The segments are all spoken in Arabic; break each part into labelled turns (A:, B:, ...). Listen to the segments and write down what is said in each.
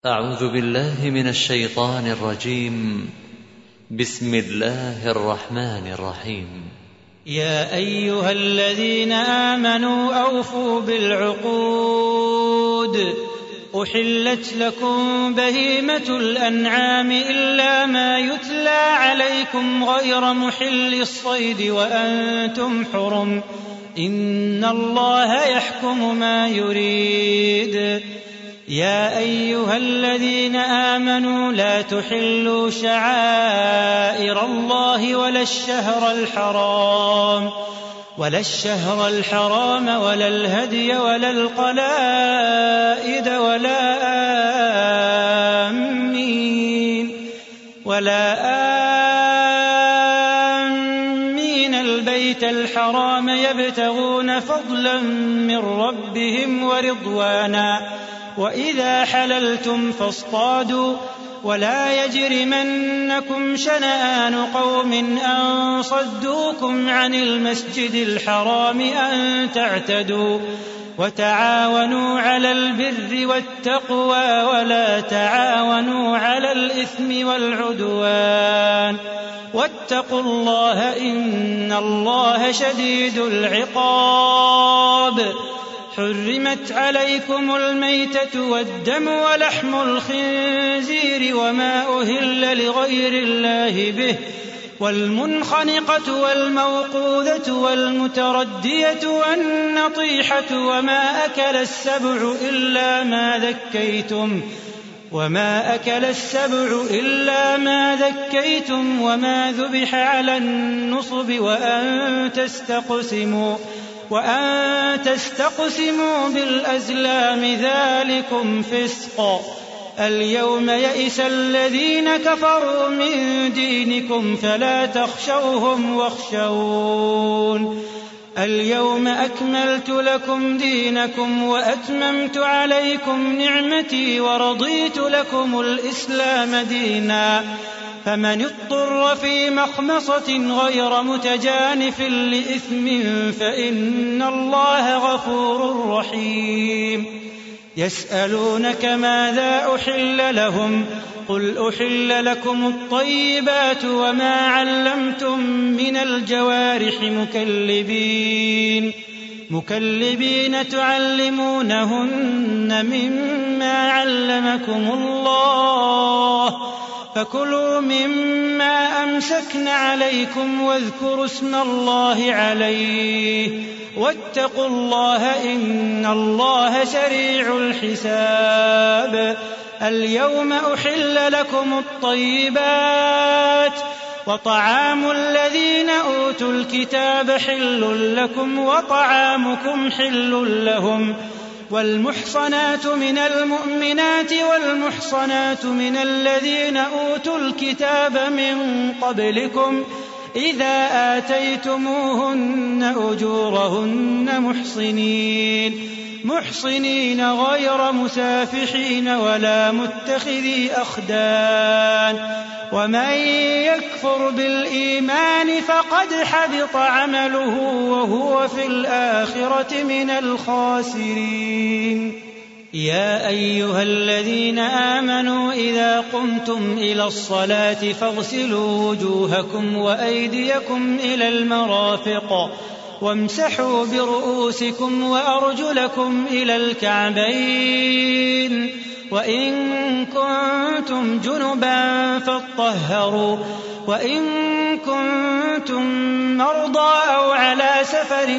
A: أعوذ بالله من الشيطان الرجيم. بسم الله الرحمن الرحيم.
B: يا أيها الذين آمنوا أوفوا بالعقود. أحلت لكم بهيمة الأنعام إلا ما يتلى عليكم غير محل الصيد وأنتم حرم، إن الله يحكم ما يريد. يا أيها الذين آمنوا لا تحلوا شعائر الله ولا الشهر الحرام ولا الهدي ولا القلائد ولا آمين البيت الحرام يبتغون فضلا من ربهم ورضوانا، وإذا حللتم فاصطادوا، ولا يجرمنكم شنآن قوم أن صدوكم عن المسجد الحرام أن تعتدوا، وتعاونوا على البر والتقوى ولا تعاونوا على الإثم والعدوان، واتقوا الله إن الله شديد العقاب. حرمت عليكم الميتة والدم ولحم الخنزير وما أهل لغير الله به، والمنخنقة والموقوذة والمتردية والنطيحة وما أكل السبع إلا ما ذكيتم وما ذبح على النصب وأن تستقسموا بالأزلام، ذلكم فسق. اليوم يئس الذين كفروا من دينكم فلا تخشوهم واخشون. اليوم أكملت لكم دينكم وأتممت عليكم نعمتي ورضيت لكم الإسلام دينا، فمن اضطر في مخمصة غير متجانف لإثم فإن الله غفور رحيم. يسألونك ماذا أحل لهم، قل أحل لكم الطيبات وما علمتم من الجوارح مكلبين تعلمونهن مما علمكم الله، فكلوا مما أمسكن عليكم واذكروا اسم الله عليه، واتقوا الله إن الله سريع الحساب. اليوم أحل لكم الطيبات، وطعام الذين أوتوا الكتاب حل لكم وطعامكم حل لهم، والمحصنات من المؤمنات والمحصنات من الذين أوتوا الكتاب من قبلكم إذا آتيتموهن أجورهن محصنين غير مسافحين ولا متخذي أخدان، ومن يكفر بالإيمان فقد حبط عمله وهو في الآخرة من الخاسرين. يا أيها الذين آمنوا إذا قمتم إلى الصلاة فاغسلوا وجوهكم وأيديكم إلى المرافق وامسحوا برؤوسكم وأرجلكم إلى الكعبين، وإن كنتم جنبا فاطهروا، وإن كنتم مرضى أو على سفر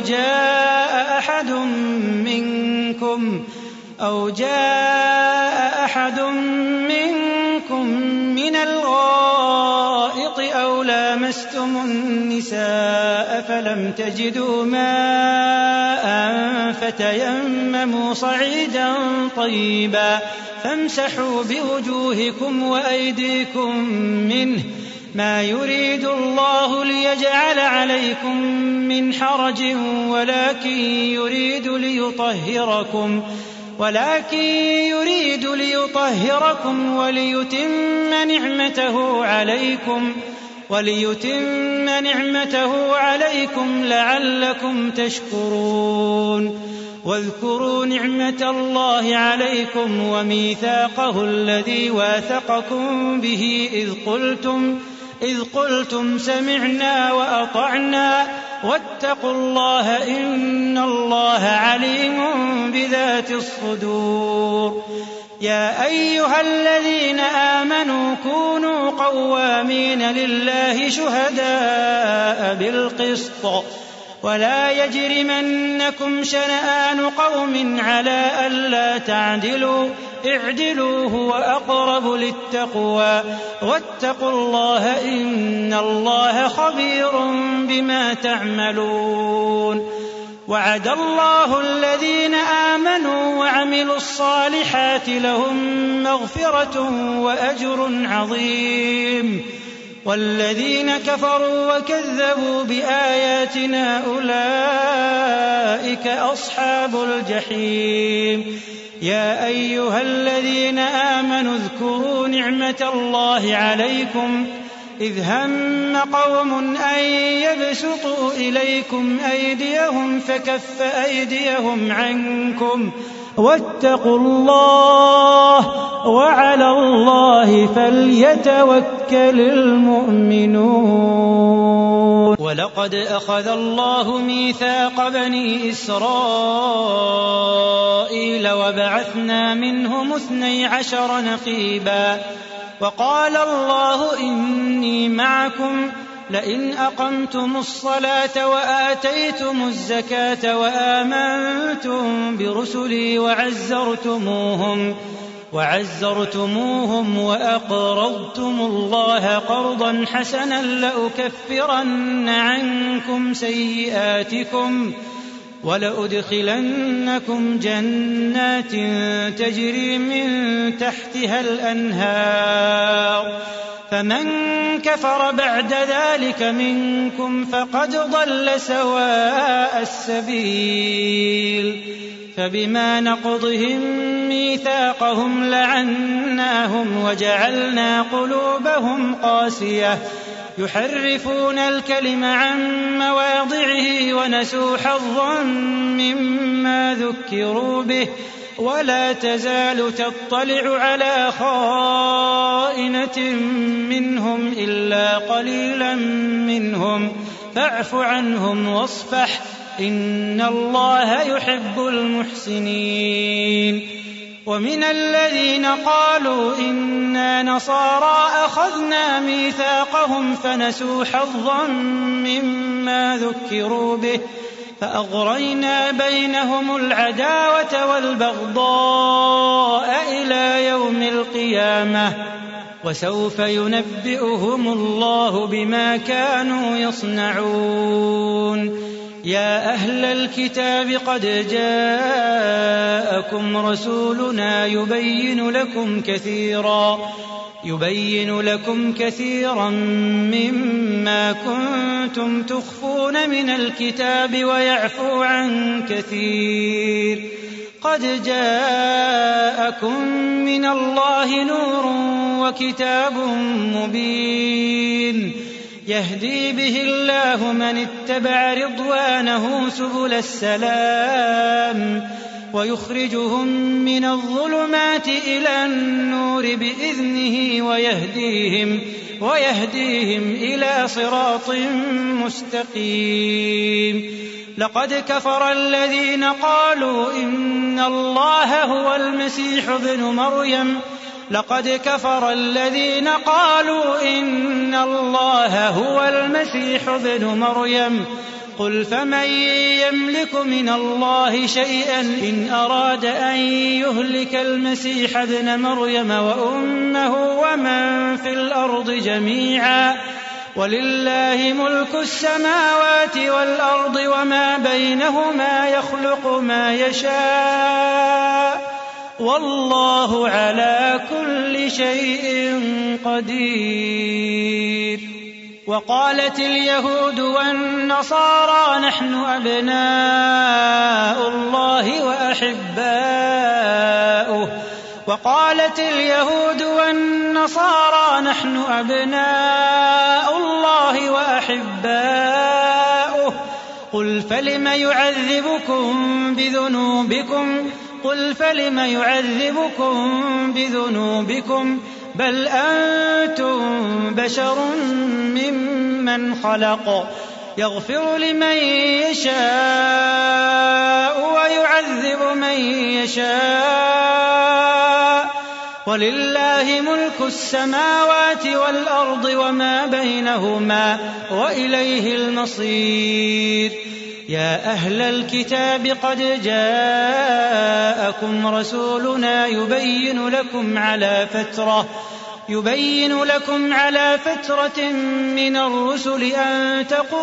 B: أو جاء أحد منكم من الغائط أو لامستم النساء فلم تجدوا ماء فتيمموا صعيدا طيبا فامسحوا بوجوهكم وأيديكم منه، ما يريد الله ليجعل عليكم من حرج ولكن يريد ليطهركم وليتم نعمته عليكم لعلكم تشكرون. واذكروا نعمة الله عليكم وميثاقه الذي واثقكم به إذ قلتم سمعنا وأطعنا واتقوا الله إن الله عليم بذات الصدور. يا أيها الذين آمنوا كونوا قوامين لله شهداء بالقسط ولا يجرمنكم شنآن قوم على ألا تعدلوا اعدلوا هو أقرب للتقوى واتقوا الله إن الله خبير بما تعملون. وعد الله الذين آمنوا وعملوا الصالحات لهم مغفرة وأجر عظيم والذين كفروا وكذبوا بآياتنا أولئك أصحاب الجحيم. يا أيها الذين آمنوا اذكروا نعمة الله عليكم إذ هم قوم أن يبسطوا إليكم أيديهم فكف أيديهم عنكم واتقوا الله وعلى الله فليتوكل المؤمنون. ولقد أخذ الله ميثاق بني إسرائيل وبعثنا منهم 12 نقيبا وقال الله إني معكم لئن أقمتم الصلاة وآتيتم الزكاة وآمنتم برسلي وعزرتموهم وأقرضتم الله قرضا حسنا لأكفرن عنكم سيئاتكم ولأدخلنكم جنات تجري من تحتها الأنهار فمن كفر بعد ذلك منكم فقد ضل سواء السبيل. فبما نقضهم ميثاقهم لعناهم وجعلنا قلوبهم قاسية يحرفون الكلم عن مواضعه ونسوا حظا مما ذكروا به ولا تزال تطلع على خائنة منهم إلا قليلا منهم فاعف عنهم واصفح إن الله يحب المحسنين. ومن الذين قالوا إنا نصارى أخذنا ميثاقهم فنسوا حظا مما ذكروا به فأغرينا بينهم العداوة والبغضاء إلى يوم القيامة وسوف ينبئهم الله بما كانوا يصنعون. يا أهل الكتاب قد جاءكم رسولنا يبين لكم كثيرا مما كنتم تخفون من الكتاب ويعفو عن كثير. قد جاءكم من الله نور وكتاب مبين يهدي به الله من اتبع رضوانه سبل السلام ويخرجهم من الظلمات إلى النور بإذنه ويهديهم إلى صراط مستقيم. لقد كفر الذين قالوا إن الله هو المسيح ابن مريم قل فمن يملك من الله شيئا إن أراد أن يهلك المسيح ابن مريم وأمه ومن في الأرض جميعا ولله ملك السماوات والأرض وما بينهما يخلق ما يشاء والله على كل شيء قدير. وقالت اليهود والنصارى نحن أبناء الله وأحباؤه قل فلم يعذبكم بذنوبكم بل أنتم بشر ممن خلق يغفر لمن يشاء ويعذب من يشاء ولله ملك السماوات والأرض وما بينهما وإليه المصير. يا أهل الكتاب قد جاءكم رسولنا يبين لكم على فترة من الرسل أن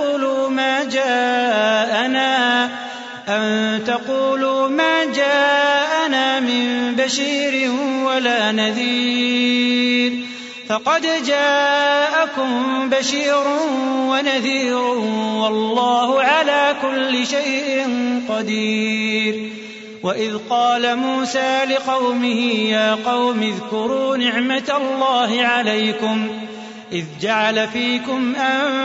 B: تقولوا ما جاءنا من بشير ولا نذير فقد جاءكم بشير ونذير والله على كل شيء قدير. وإذ قال موسى لقومه يا قوم اذكروا نعمة الله عليكم إذ جعل فيكم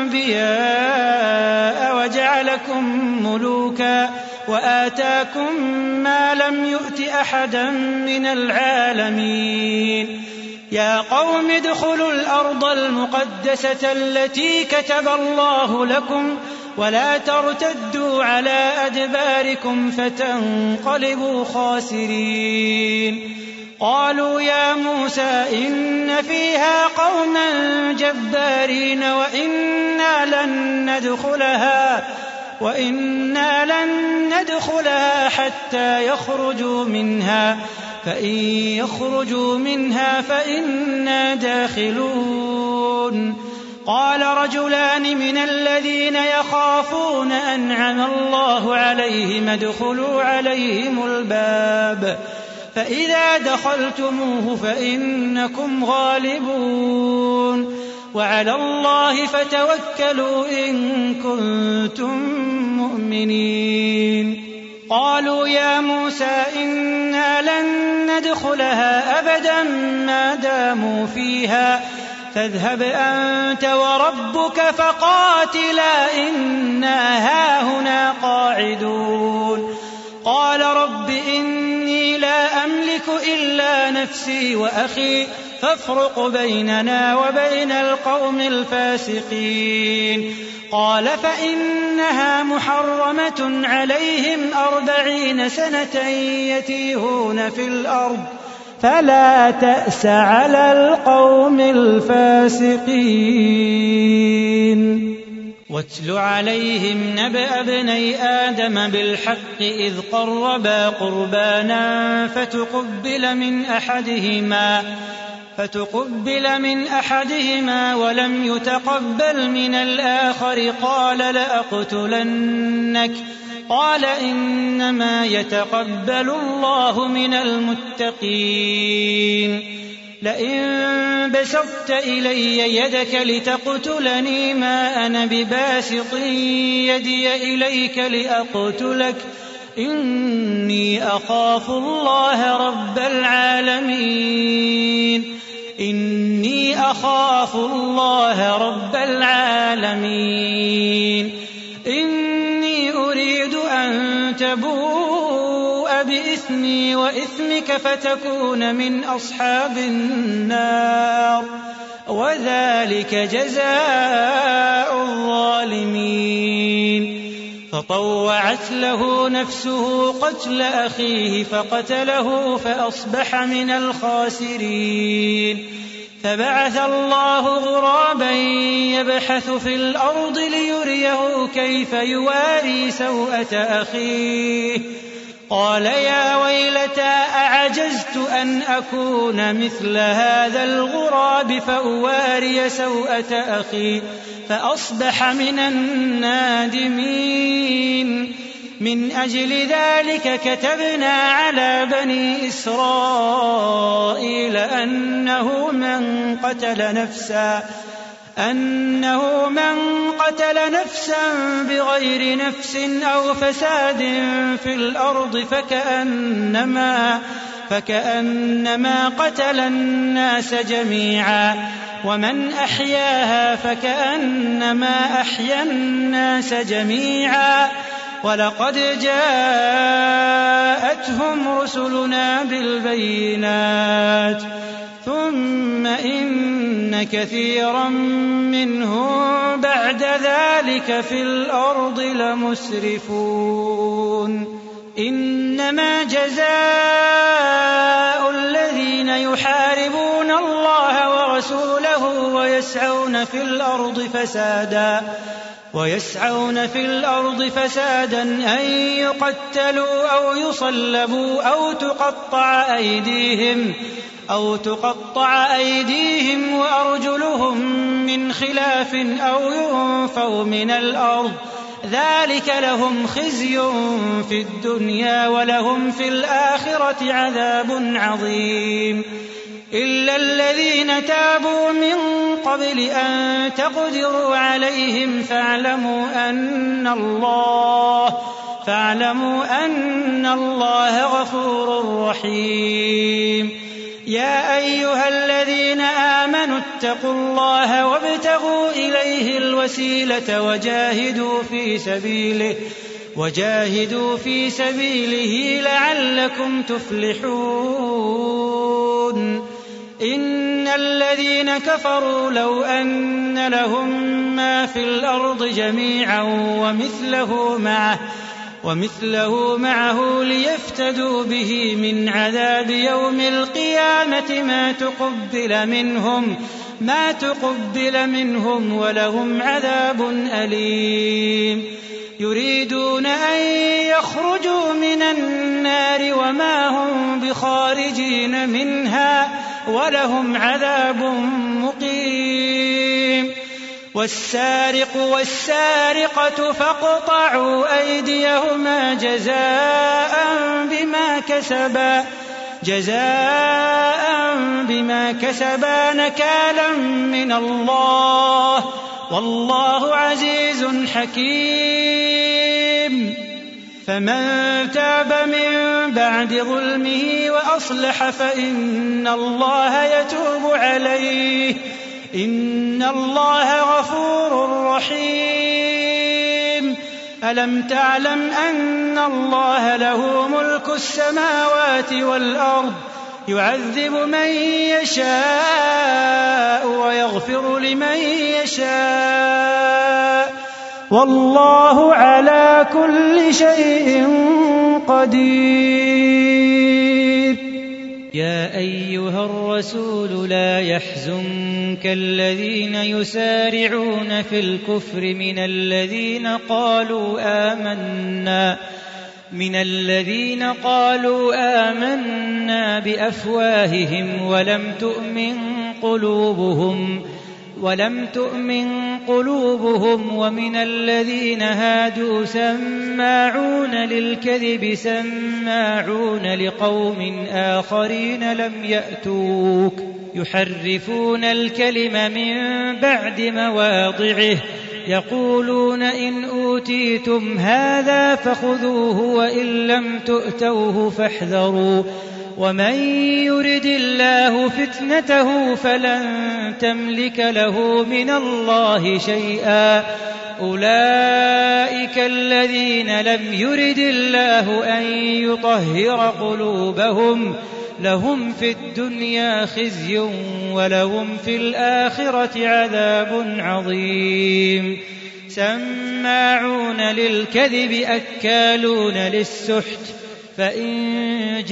B: أنبياء وجعلكم ملوكا وآتاكم ما لم يؤت أحدا من العالمين. يا قوم ادخلوا الأرض المقدسة التي كتب الله لكم ولا ترتدوا على أدباركم فتنقلبوا خاسرين. قالوا يا موسى إن فيها قوما جبارين وإنا لن ندخلها حتى يخرجوا منها فإن يخرجوا منها فإنا داخلون. قال رجلان من الذين يخافون أنعم الله عليهم ادخلوا عليهم الباب فإذا دخلتموه فإنكم غالبون وعلى الله فتوكلوا إن كنتم مؤمنين. قالوا يا موسى إنا لن ندخلها أبدا ما داموا فيها فاذهب أنت وربك فقاتلا إنا هاهنا قاعدون. قال رب إني لا أملك إلا نفسي وأخي فافرق بيننا وبين القوم الفاسقين. قال فإنها محرمة عليهم 40 سنة يتيهون في الأرض فلا تأس على القوم الفاسقين. واتل عليهم نبأ ابني آدم بالحق إذ قربا قربانا فتقبل من أحدهما ولم يتقبل من الآخر قال لأقتلنك قال إنما يتقبل الله من المتقين. لئن بسطت إلي يدك لتقتلني ما أنا بباسط يدي إليك لأقتلك إني أخاف الله رب العالمين. إني أريد أن تبوء بإثمي وإثمك فتكون من أصحاب النار وذلك جزاء الظالمين. فطوعت له نفسه قتل أخيه فقتله فأصبح من الخاسرين. فبعث الله غرابا يبحث في الأرض ليريه كيف يواري سوءة أخيه قال يا ويلتى أعجزت أن أكون مثل هذا الغراب فأواري سوءة أخي فأصبح من النادمين. من أجل ذلك كتبنا على بني إسرائيل أنه من قتل نفسا بغير نفس أو فساد في الأرض فكأنما قتل الناس جميعا ومن أحياها فكأنما أحيا الناس جميعا ولقد جاءتهم رسلنا بالبينات ثم إن كثيرا منهم بعد ذلك في الأرض لمسرفون إنما جزاء الذين يحاربون الله ورسوله ويسعون في الأرض فسادا أن يقتلوا أو يصلبوا أو تقطع أيديهم وأرجلهم من خلاف أو ينفوا من الأرض ذلك لهم خزي في الدنيا ولهم في الآخرة عذاب عظيم إلا الذين تابوا من قبل أن تقدروا عليهم فاعلموا أن الله غفور رحيم يا أيها الذين آمنوا اتقوا الله وابتغوا إليه الوسيلة وجاهدوا في سبيله لعلكم تفلحون إن الذين كفروا لو أن لهم ما في الأرض جميعا ومثله معه ليفتدوا به من عذاب يوم القيامة ما تقبل منهم ولهم عذاب أليم يريدون أن يخرجوا من النار وما هم بخارجين منها ولهم عذاب مقيم والسارق والسارقة فاقطعوا أيديهما جزاء بما كسبا نكالا من الله والله عزيز حكيم فمن تاب من بعد ظلمه وأصلح فإن الله يتوب عليه إن الله غفور رحيم ألم تعلم أن الله له ملك السماوات والأرض يعذب من يشاء ويغفر لمن يشاء والله على كل شيء قدير يا أيها الرسول لا يحزنك الذين يسارعون في الكفر من الذين قالوا آمنا بأفواههم ولم تؤمن قلوبهم ومن الذين هادوا سماعون للكذب سماعون لقوم آخرين لم يأتوك يحرفون الكلم من بعد مواضعه يقولون إن أوتيتم هذا فخذوه وإن لم تؤتوه فاحذروا ومن يرد الله فتنته فلن تملك له من الله شيئا أولئك الذين لم يرد الله أن يطهر قلوبهم لهم في الدنيا خزي ولهم في الآخرة عذاب عظيم سماعون للكذب أكالون للسحت فإن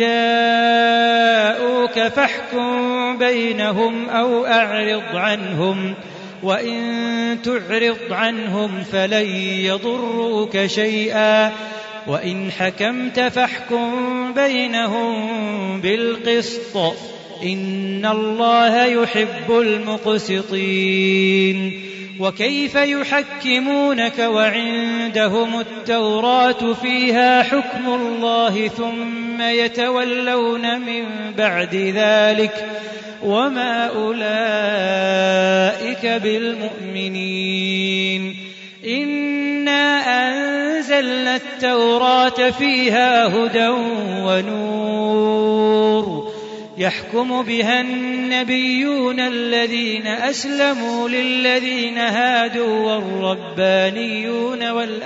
B: جاءوك فاحكم بينهم أو أعرض عنهم وإن تعرض عنهم فلن يضروك شيئا وإن حكمت فاحكم بينهم بالقسط إن الله يحب المقسطين وكيف يحكمونك وعندهم التوراة فيها حكم الله ثم يتولون من بعد ذلك وما أولئك بالمؤمنين إنا أنزلنا التوراة فيها هدى ونور يحكم بها النبيون الذين أسلموا للذين هادوا والربانيون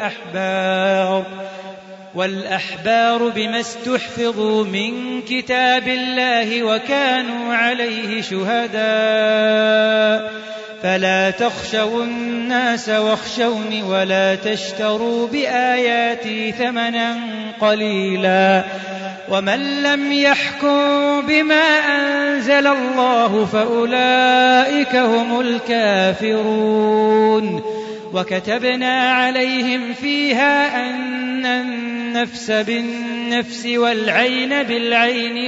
B: والأحبار بما استحفظوا من كتاب الله وكانوا عليه شهداء فلا تخشوا الناس واخشوني ولا تشتروا بآياتي ثمنا قليلا ومن لم يحكم بما أنزل الله فأولئك هم الكافرون وكتبنا عليهم فيها أن النفس بالنفس والعين بالعين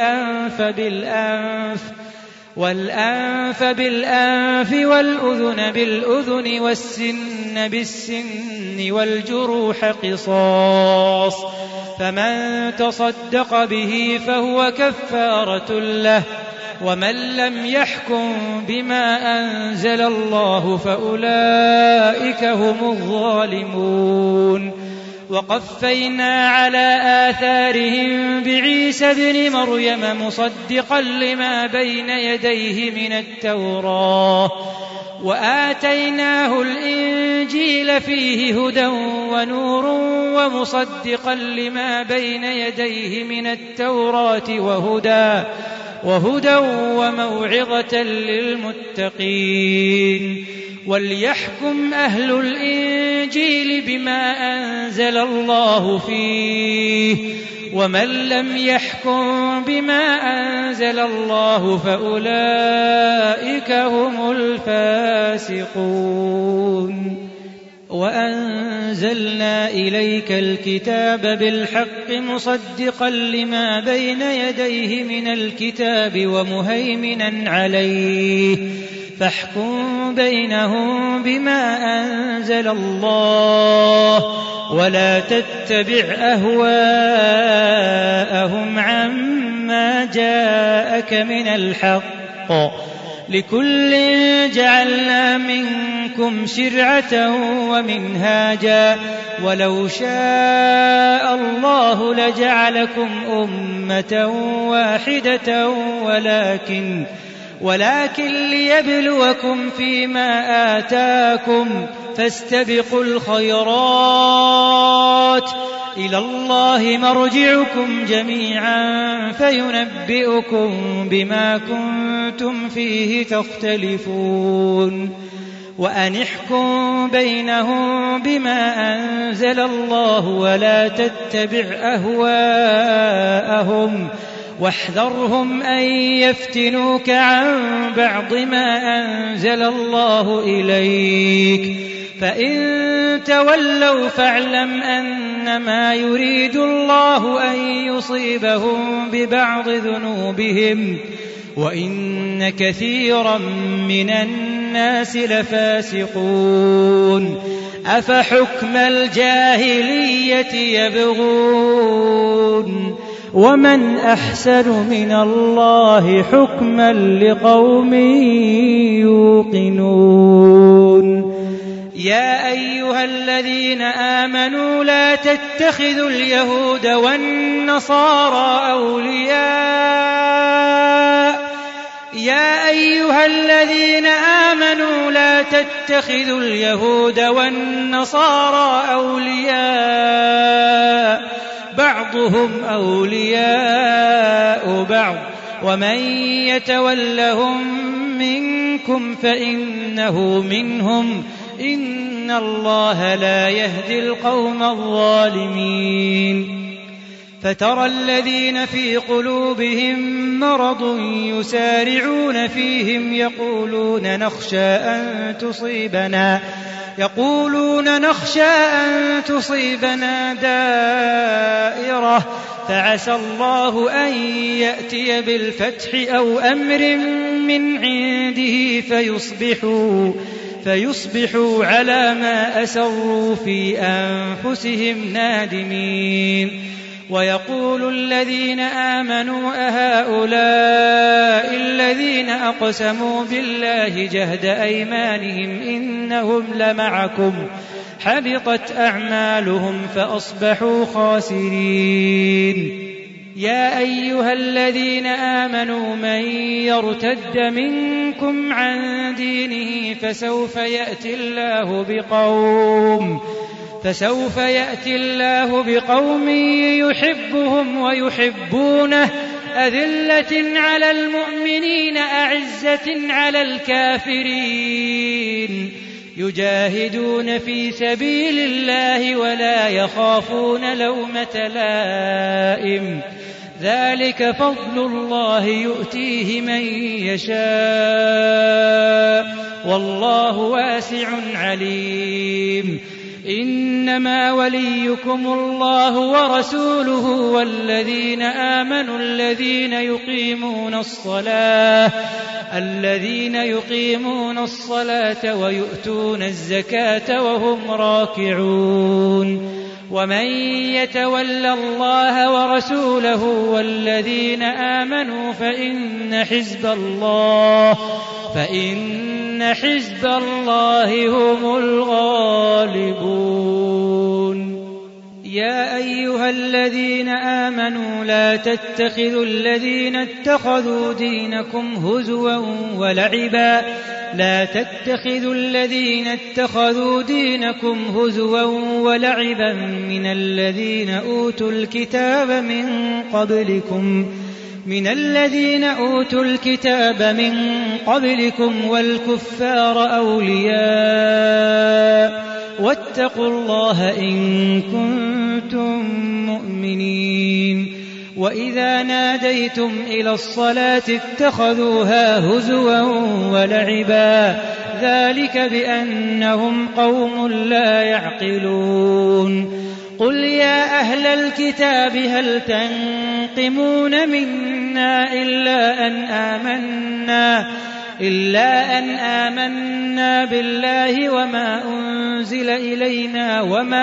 B: والأنف بالأنف والأذن بالأذن والسن بالسن والجروح قصاص فمن تصدق به فهو كفارة له ومن لم يحكم بما أنزل الله فأولئك هم الظالمون وقفينا على آثارهم بعيسى ابن مريم مصدقا لما بين يديه من التوراة وآتيناه الإنجيل فيه هدى ونور ومصدقا لما بين يديه من التوراة وهدى وموعظة للمتقين وليحكم أهل الإنجيل بما أنزل الله فيه ومن لم يحكم بما أنزل الله فأولئك هم الفاسقون وأنزلنا إليك الكتاب بالحق مصدقا لما بين يديه من الكتاب ومهيمنا عليه فاحكم بينهم بما أنزل الله ولا تتبع أهواءهم عما جاءك من الحق لكل جعلنا منكم شرعة ومنهاجا ولو شاء الله لجعلكم أمة واحدة ولكن ليبلوكم فيما آتاكم فاستبقوا الخيرات إلى الله مرجعكم جميعا فينبئكم بما كنتم فيه تختلفون وأن احكم بينهم بما أنزل الله ولا تتبع أهواءهم واحذرهم أن يفتنوك عن بعض ما أنزل الله إليك فإن تولوا فاعلم أنما يريد الله أن يصيبهم ببعض ذنوبهم وإن كثيرا من الناس لفاسقون أفحكم الجاهلية يبغون ومن أحسن من الله حكما لقوم يوقنون يا أيها الذين آمنوا لا تتخذوا اليهود والنصارى أولياء يا أيها الذين آمنوا لا تتخذوا اليهود والنصارى أولياء بعضهم أولياء بعض ومن يتولهم منكم فإنه منهم إن الله لا يهدي القوم الظالمين فترى الذين في قلوبهم مرض يسارعون فيهم يقولون نخشى أن تصيبنا دائرة فعسى الله أن يأتي بالفتح أو أمر من عنده فيصبحوا على ما أسروا في أنفسهم نادمين ويقول الذين آمنوا أهؤلاء الذين أقسموا بالله جهد أيمانهم إنهم لمعكم حبطت أعمالهم فأصبحوا خاسرين يا أيها الذين آمنوا من يرتد منكم عن دينه فسوف يأتي الله بقوم يحبهم ويحبونه أذلة على المؤمنين أعزة على الكافرين يجاهدون في سبيل الله ولا يخافون لومة لائم ذلك فضل الله يؤتيه من يشاء والله واسع عليم إنما وليكم الله ورسوله والذين آمنوا الذين يقيمون الصلاة ويؤتون الزكاة وهم راكعون ومن يتول الله ورسوله والذين آمنوا فإن حزب الله هم الغالبون يا أيها الذين آمنوا لا تتخذوا الذين اتخذوا دينكم هزوا ولعبا من الذين أوتوا الكتاب من قبلكم والكفار أولياء واتقوا الله إن كنتم مؤمنين وإذا ناديتم إلى الصلاة اتخذوها هزوا ولعبا ذلك بأنهم قوم لا يعقلون قل يا أهل الكتاب هل تنقمون منا إلا أن آمنا بالله وما أنزل إلينا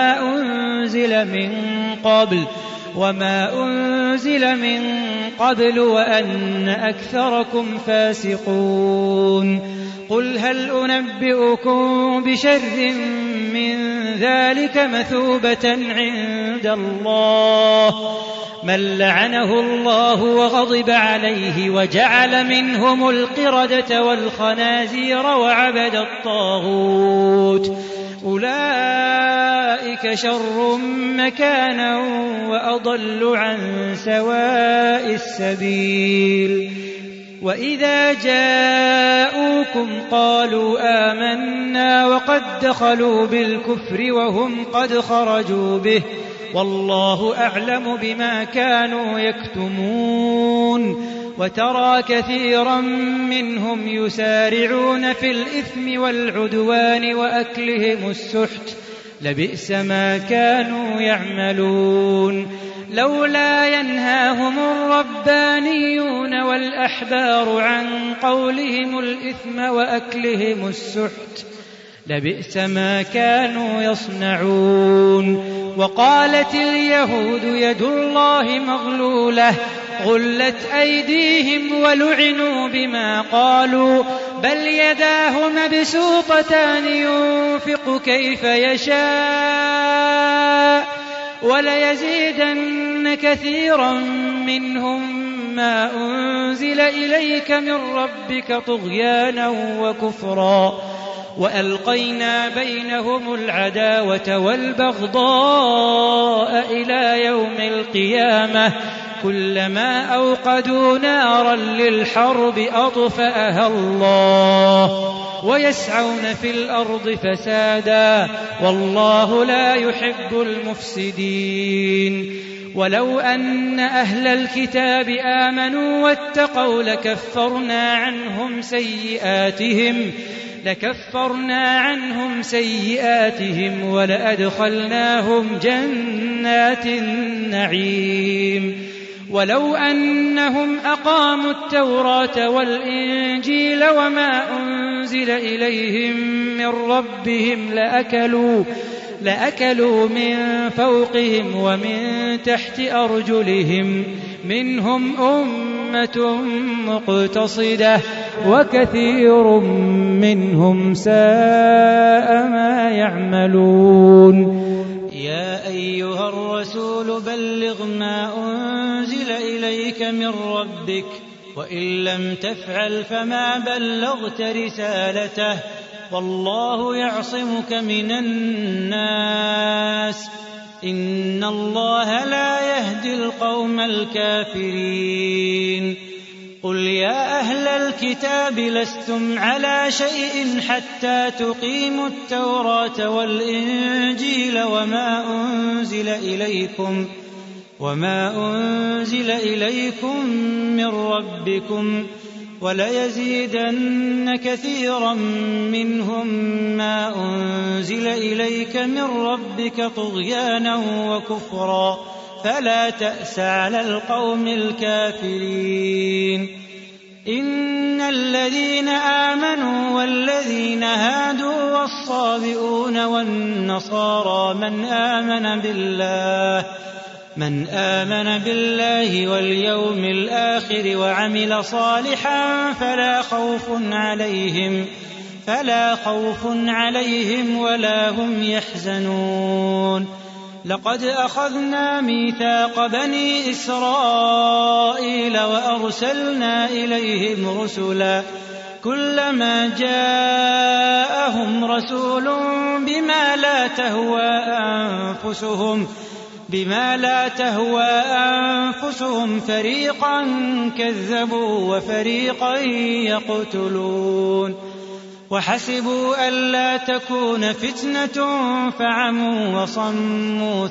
B: وما أنزل من قبل وأن أكثركم فاسقون قل هل أنبئكم بشر من ذلك مثوبة عند الله من لعنه الله وغضب عليه وجعل منهم القردة والخنازير وعبد الطاغوت أولئك شر مكانا وأضل عن سواء السبيل وإذا جاءوكم قالوا آمنا وقد دخلوا بالكفر وهم قد خرجوا به والله أعلم بما كانوا يكتمون وترى كثيرا منهم يسارعون في الإثم والعدوان وأكلهم السحت لبئس ما كانوا يعملون لولا ينهاهم الربانيون والأحبار عن قولهم الإثم وأكلهم السحت لبئس ما كانوا يصنعون وقالت اليهود يد الله مغلولة غلت أيديهم ولعنوا بما قالوا بل يداه مبسوطتان ينفق كيف يشاء وليزيدن كثيرا منهم ما أنزل إليك من ربك طغيانا وكفرا وألقينا بينهم العداوة والبغضاء إلى يوم القيامة كلما أوقدوا نارا للحرب أطفأها الله ويسعون في الأرض فسادا والله لا يحب المفسدين ولو أن أهل الكتاب آمنوا واتقوا لكفرنا عنهم سيئاتهم ولأدخلناهم جنات النعيم ولو أنهم أقاموا التوراة والإنجيل وما أنزل إليهم من ربهم لأكلوا من فوقهم ومن تحت أرجلهم منهم أمة مقتصدة وكثير منهم ساء ما يعملون يا أيها الرسول بلغ ما أنزل من ربك وإن لم تفعل فما بلغت رسالته والله يعصمك من الناس إن الله لا يهدي القوم الكافرين قل يا أهل الكتاب لستم على شيء حتى تقيموا التوراة والإنجيل وما أنزل إليكم من ربكم وليزيدن كثيرا منهم ما أنزل إليك من ربك طغيانا وكفرا فلا تأس على القوم الكافرين إن الذين آمنوا والذين هادوا والصابئون والنصارى من آمن بالله واليوم الآخر وعمل صالحا فلا خوف عليهم ولا هم يحزنون لقد أخذنا ميثاق بني إسرائيل وأرسلنا إليهم رسلا كلما جاءهم رسول بما لا تهوى أنفسهم فريقا كذبوا وفريقا يقتلون وحسبوا ألا تكون فتنة فعموا وصموا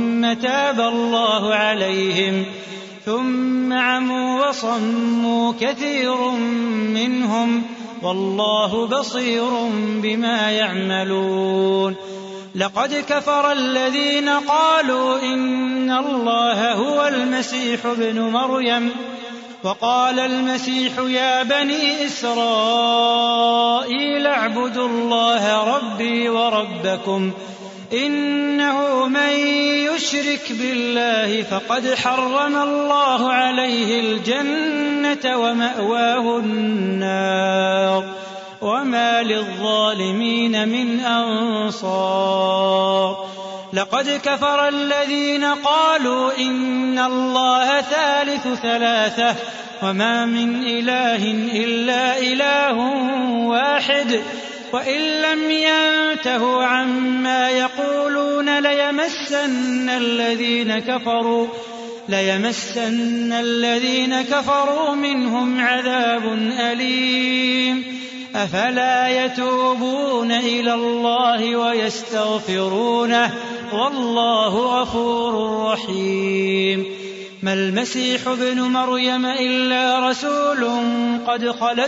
B: ثم عموا وصموا كثير منهم والله بصير بما يعملون لقد كفر الذين قالوا إن الله هو المسيح ابن مريم وقال المسيح يا بني إسرائيل اعبدوا الله ربي وربكم إنه من يشرك بالله فقد حرم الله عليه الجنة ومأواه النار وما للظالمين من أنصار لقد كفر الذين قالوا إن الله ثالث ثلاثة وما من إله إلا إله واحد وإن لم ينتهوا عما يقولون ليمسن الذين كفروا منهم عذاب أليم أفلا يتوبون إلى الله ويستغفرونه والله غفور رحيم ما المسيح ابن مريم إلا رسول قد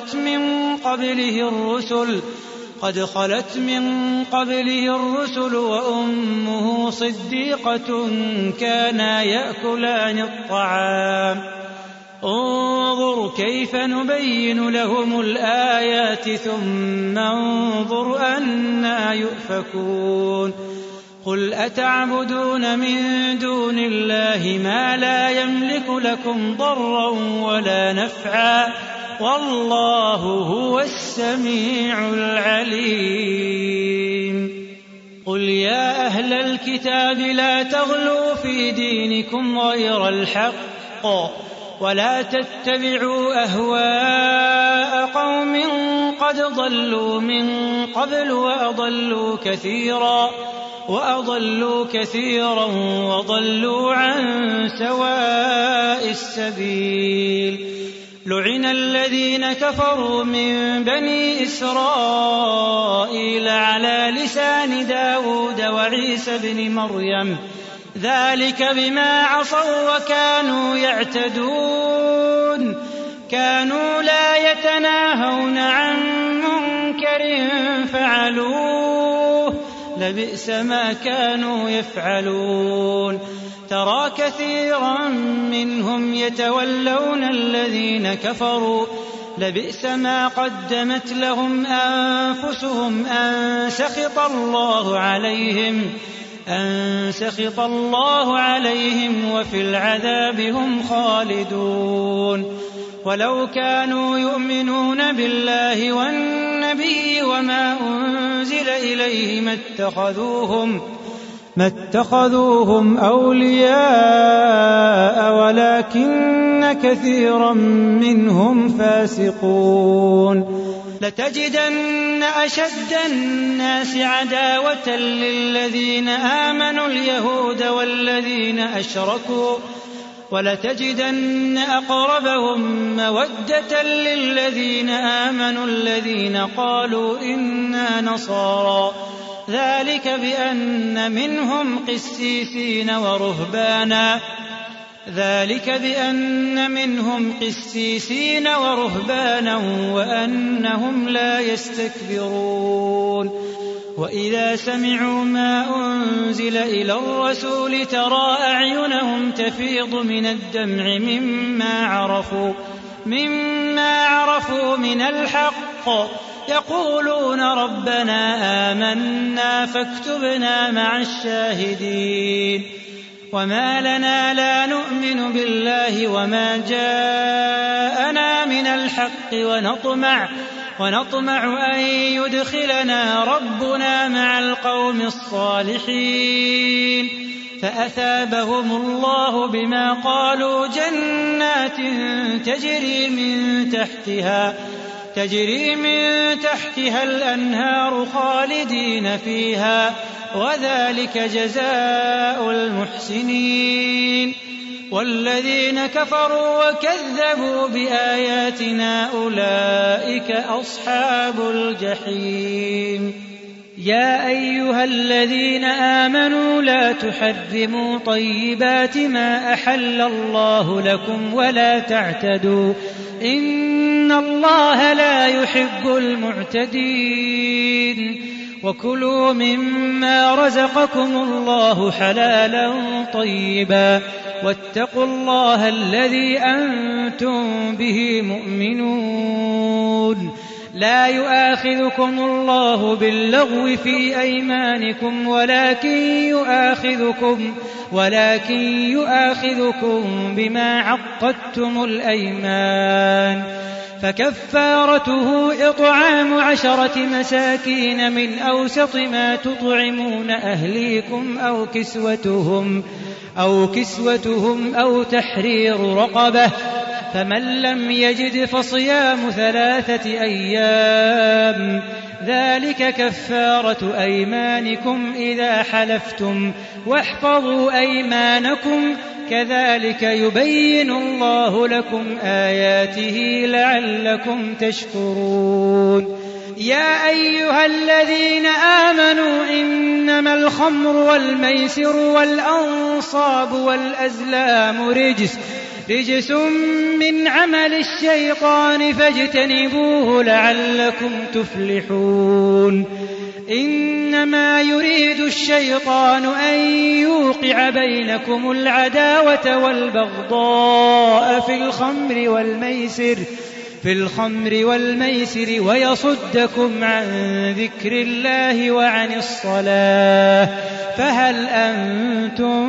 B: خلت من قبله الرسل وأمه صديقة كانا يأكلان الطعام انظر كيف نبين لهم الآيات ثم انظر أنى يؤفكون قل أتعبدون من دون الله ما لا يملك لكم ضرا ولا نفعا والله هو السميع العليم قل يا أهل الكتاب لا تغلوا في دينكم غير الحق ولا تتبعوا أهواء قوم قد ضلوا من قبل وأضلوا كثيرا وضلوا عن سواء السبيل لعن الذين كفروا من بني إسرائيل على لسان داود وعيسى بن مريم ذلك بما عصوا وكانوا يعتدون كانوا لا يتناهون عن منكر فعلوه لبئس ما كانوا يفعلون ترى كثيرا منهم يتولون الذين كفروا لبئس ما قدمت لهم أنفسهم أن سخط الله عليهم وفي العذاب هم خالدون ولو كانوا يؤمنون بالله والنبي وما أنزل إليه ما اتخذوهم أولياء ولكن كثيرا منهم فاسقون لتجدن أشد الناس عداوة للذين آمنوا اليهود والذين أشركوا ولتجدن أقربهم مودة للذين آمنوا الذين قالوا إنا نصارى ذلك بأن منهم قسيسين ورهبانا وأنهم لا يستكبرون وإذا سمعوا ما أنزل إلى الرسول ترى أعينهم تفيض من الدمع مما عرفوا من الحق يقولون ربنا آمنا فاكتبنا مع الشاهدين وما لنا لا نؤمن بالله وما جاءنا من الحق ونطمع أن يدخلنا ربنا مع القوم الصالحين فأثابهم الله بما قالوا جنات تجري من تحتها الأنهار خالدين فيها وذلك جزاء المحسنين والذين كفروا وكذبوا بآياتنا أولئك أصحاب الجحيم يا أيها الذين آمنوا لا تحرموا طيبات ما أحل الله لكم ولا تعتدوا إن الله لا يحب المعتدين وكلوا مما رزقكم الله حلالا طيبا واتقوا الله الذي أنتم به مؤمنون لا يؤاخذكم الله باللغو في أيمانكم ولكن يؤاخذكم بما عقدتم الأيمان فكفارته إطعام 10 مساكين من أوسط ما تطعمون أهليكم أو كسوتهم أو تحرير رقبة فمن لم يجد فصيام 3 أيام ذلك كفارة أيمانكم إذا حلفتم واحفظوا أيمانكم كذلك يبين الله لكم آياته لعلكم تشكرون يا أيها الذين آمنوا إنما الخمر والميسر والأنصاب والأزلام رجس من عمل الشيطان فاجتنبوه لعلكم تفلحون إنما يريد الشيطان أن يوقع بينكم العداوة والبغضاء في الخمر والميسر ويصدكم عن ذكر الله وعن الصلاة فهل أنتم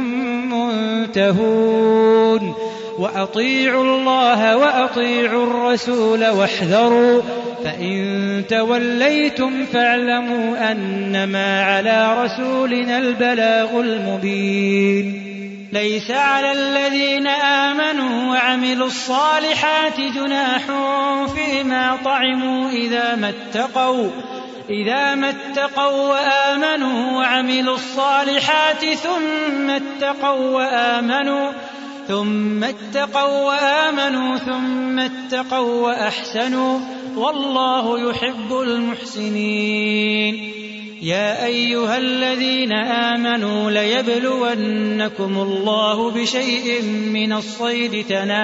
B: منتهون وأطيعوا الله وأطيعوا الرسول واحذروا فإن توليتم فاعلموا أنما على رسولنا البلاغ المبين ليس على الذين آمنوا وعملوا الصالحات جناح فيما طعموا إذا ما اتقوا وآمنوا وعملوا الصالحات ثم اتقوا وأحسنوا والله يحب المحسنين يا أيها الذين آمنوا ليبلونكم الله بشيء من الصيد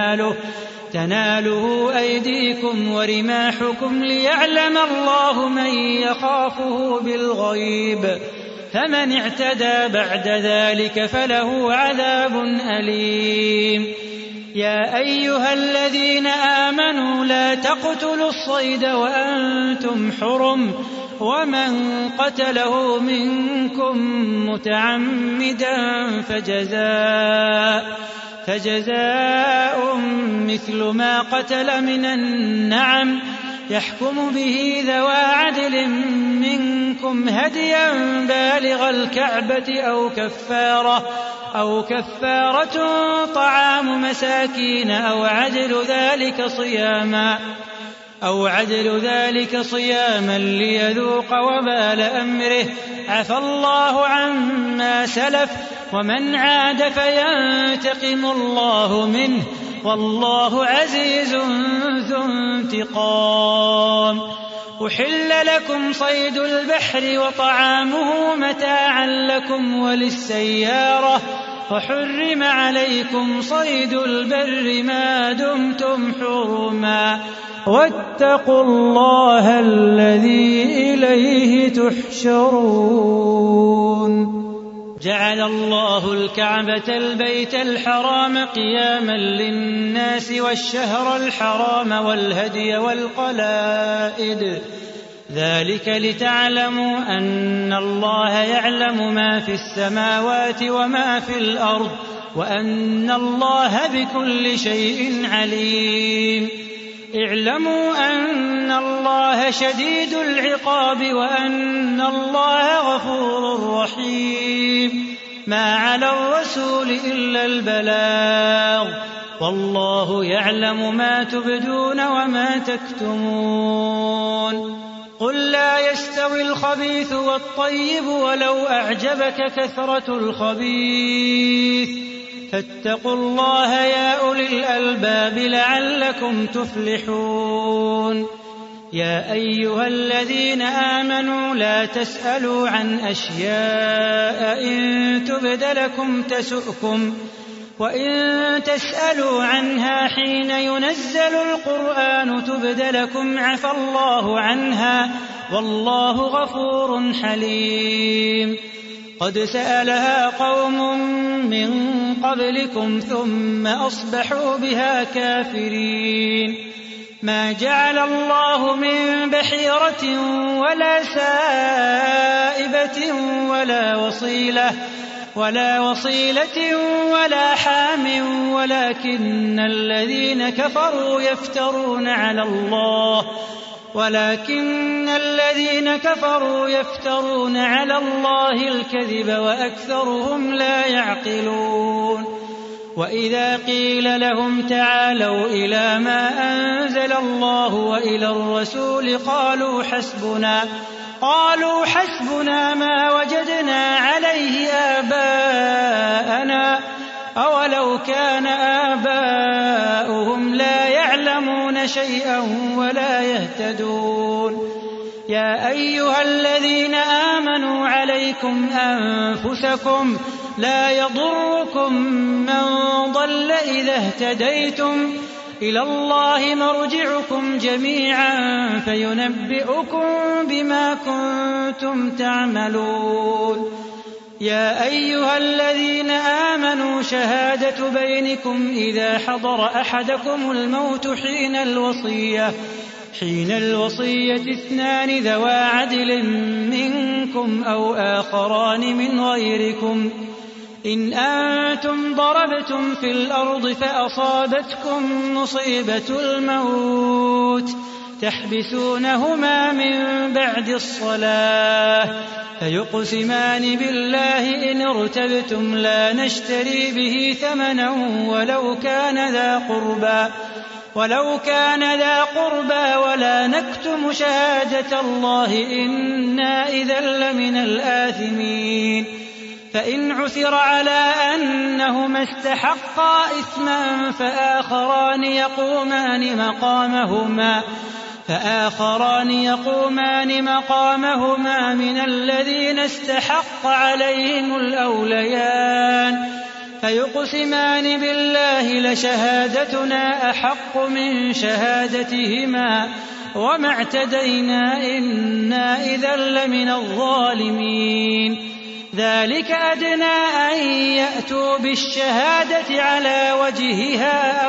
B: تناله أيديكم ورماحكم ليعلم الله من يخافه بالغيب فمن اعتدى بعد ذلك فله عذاب أليم يا أيها الذين آمنوا لا تقتلوا الصيد وأنتم حرم ومن قتله منكم متعمدا فجزاء مثل ما قتل من النعم يحكم به ذوى عدل منكم هديا بالغ الكعبة أو كفارة طعام مساكين أو عدل ذلك صياما ليذوق وبال أمره. عفى الله عما سلف ومن عاد فينتقم الله منه والله عزيز ذو انتقام. أحل لكم صيد البحر وطعامه متاعا لكم وللسيارة وحرم عليكم صيد البر ما دمتم حرما واتقوا الله الذي إليه تحشرون. جعل الله الكعبة البيت الحرام قياما للناس والشهر الحرام والهدي والقلائد ذلك لتعلموا أن الله يعلم ما في السماوات وما في الأرض وأن الله بكل شيء عليم. اعلموا أن الله شديد العقاب وأن الله غفور رحيم. ما على الرسول إلا البلاغ والله يعلم ما تبدون وما تكتمون. قل لا يستوي الخبيث والطيب ولو أعجبك كثرة الخبيث فاتقوا الله يا أولي الألباب لعلكم تفلحون. يا أيها الذين آمنوا لا تسألوا عن أشياء إن تبد لكم تسؤكم وإن تسألوا عنها حين ينزل القرآن تبد لكم عفى الله عنها والله غفور حليم. قد سألها قوم من قبلكم ثم أصبحوا بها كافرين. ما جعل الله من بحيرة ولا سائبة ولا وصيلة ولا حام ولكن الذين كفروا يفترون على الله الكذب وأكثرهم لا يعقلون. وإذا قيل لهم تعالوا إلى ما أنزل الله وإلى الرسول قالوا حسبنا ما وجدنا عليه آباءنا أولو كان آباؤهم لا يعلمون شيئا ولا يهتدون. يا أيها الذين آمنوا عليكم أنفسكم لا يضركم من ضل إذا اهتديتم إلى الله مرجعكم جميعا فينبئكم بما كنتم تعملون. يا أيها الذين آمنوا شهادة بينكم إذا حضر أحدكم الموت حين الوصية 2 ذوى عدل منكم أو آخران من غيركم إن أنتم ضربتم في الأرض فأصابتكم مصيبة الموت تحبسونهما من بعد الصلاة فيقسمان بالله إن ارتبتم لا نشتري به ثمنا ولو كان ذا قربى ولا نكتم شهادة الله إنا إذا لمن الآثمين. فإن عثر على أنهما استحقا إثما فآخران يقومان مقامهما من الذين استحق عليهم الأوليان فيقسمان بالله لشهادتنا أحق من شهادتهما وما اعتدينا إنا إذا لمن الظالمين. ذلك أدنى أن يأتوا بالشهادة على وجهها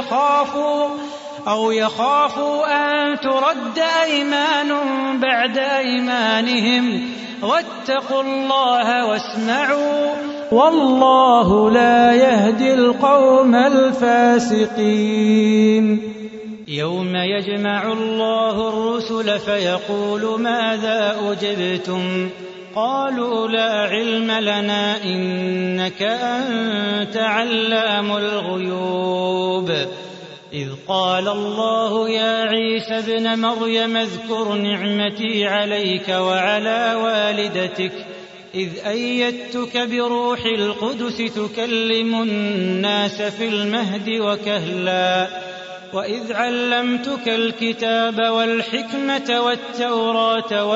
B: أو يخافوا أن ترد أيمان بعد أيمانهم واتقوا الله واسمعوا والله لا يهدي القوم الفاسقين. يوم يجمع الله الرسل فيقول ماذا أجبتم قالوا لا علم لنا إنك أنت علام الغيوب إذ قال الله يا عيسى ابن مريم اذكر نعمتي عليك وعلى والدتك إذ أيدتك بروح القدس تكلم الناس في المهد وكهلا وإذ علمتك الكتاب والحكمة والتوراة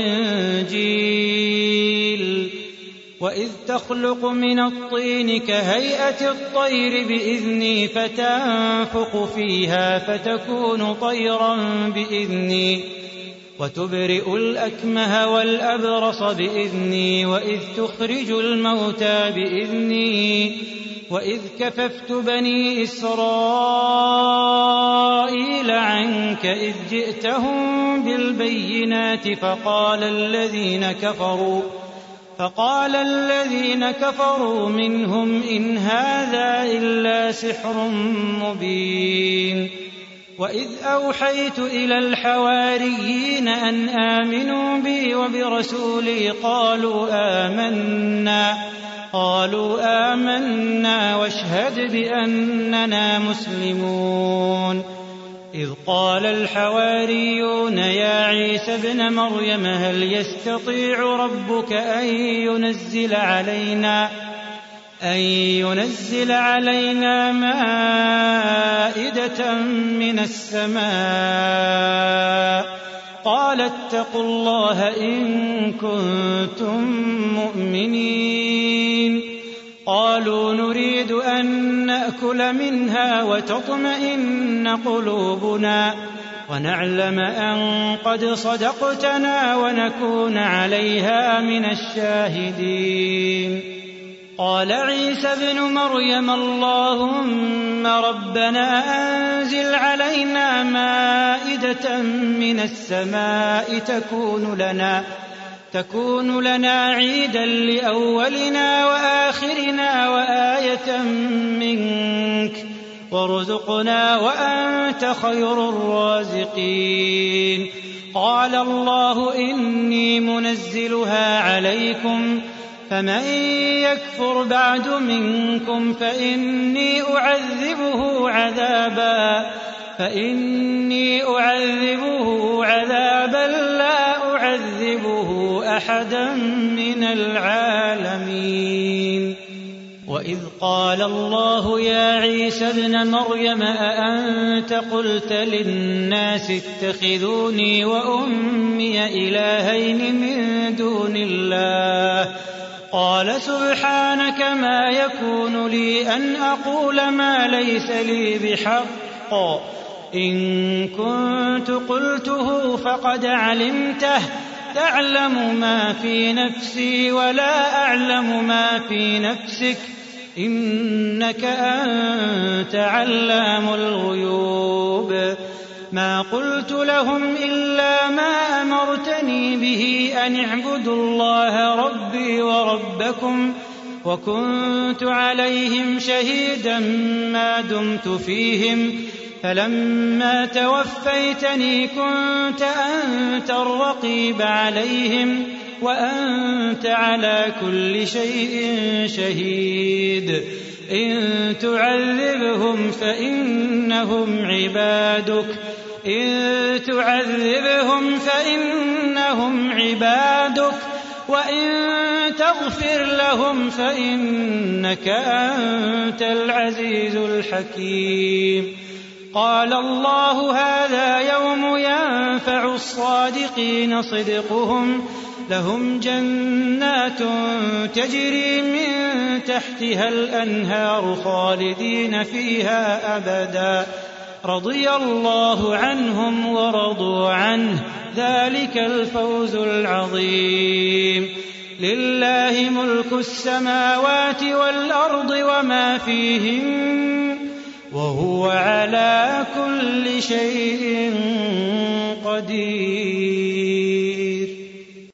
B: والإنجيل وإذ تخلق من الطين كهيئة الطير بإذني فتنفخ فيها فتكون طيرا بإذني وتبرئ الأكمه والأبرص بإذني وإذ تخرج الموتى بإذني وإذ كففت بني إسرائيل عنك إذ جئتهم بالبينات فقال الذين كفروا منهم إن هذا إلا سحر مبين وإذ أوحيت إلى الحواريين أن آمنوا بي وبرسولي قالوا آمنا واشهد بأننا مسلمون إذ قال الحواريون يا عيسى ابن مريم هل يستطيع ربك أن ينزل علينا مائدة من السماء قال اتقوا الله إن كنتم مؤمنين قالوا نريد أن نأكل منها وتطمئن قلوبنا ونعلم أن قد صدقتنا ونكون عليها من الشاهدين قال عيسى ابن مريم اللهم ربنا أنزل علينا مائدة من السماء تكون لنا عيدا لأولنا وآخرنا وآية منك وارزقنا وأنت خير الرازقين قال الله إني منزلها عليكم فمن يكفر بعد منكم فإني أعذبه عذابا لا أعذبه أحدا من العالمين وإذ قال الله يا عيسى ابن مريم أأنت قلت للناس اتخذوني وأمي إلهين من دون الله قال سبحانك ما يكون لي أن أقول ما ليس لي بحق إن كنت قلته فقد علمته تعلم ما في نفسي ولا أعلم ما في نفسك إنك أنت علام الغيوب ما قلت لهم إلا ما أمرتني به أن اعبدوا الله ربي وربكم وكنت عليهم شهيدا ما دمت فيهم فلما توفيتني كنت أنت الرقيب عليهم وأنت على كل شيء شهيد إن تعذبهم فإنهم عبادك وإن تغفر لهم فإنك أنت العزيز الحكيم قال الله هذا يوم ينفع الصادقين صدقهم لهم جنات تجري من تحتها الأنهار خالدين فيها أبدا رضي الله عنهم ورضوا عنه ذلك الفوز العظيم لله ملك السماوات والأرض وما فيهن وهو على كل شيء قدير